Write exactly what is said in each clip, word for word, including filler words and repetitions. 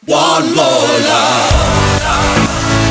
One more love.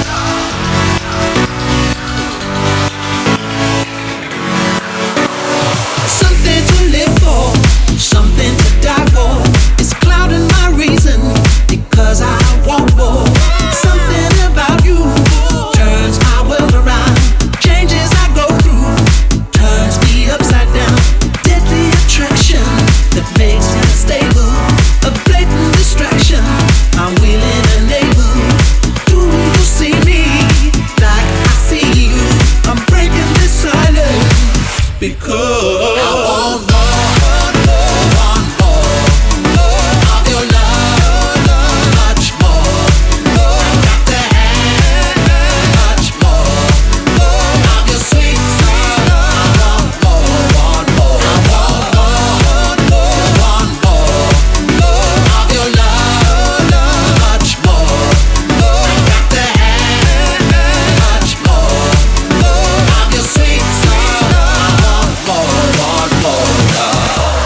Something to live for, something to die for. It's clouding my reason because I want more. Something about you turns my world around. Changes I go through turns me upside down. Deadly attraction that makes me unstable. A blatant distraction. I'm willing and able. Do you see me like I see you? I'm breaking this silence because I want more, want more, more of your love, much more. I got to have much more, more of your sweet sweet love. I want more, want more, want more, want more, more of your love, much more. I got to have much more, more of your sweet sweet love. I want more, want more love.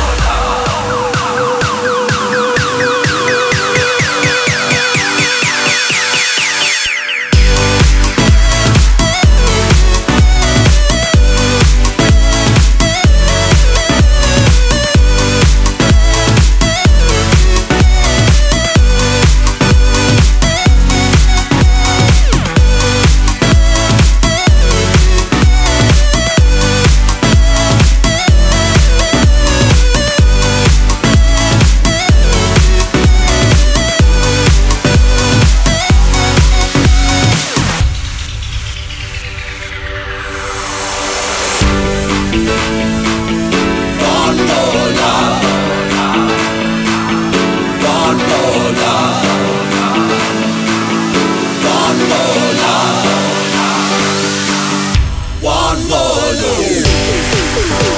One more love, one more love, one more love, one more love.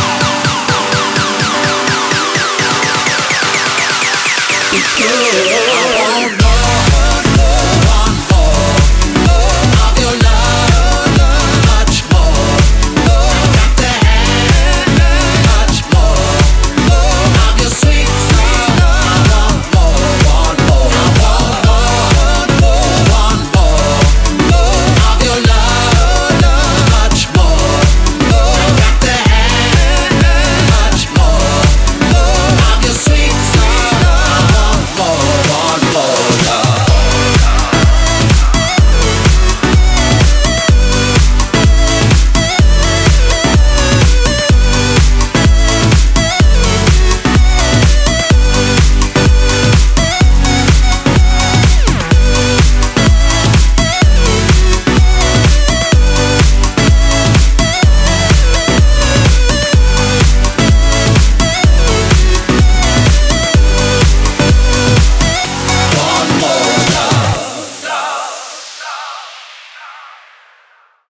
Because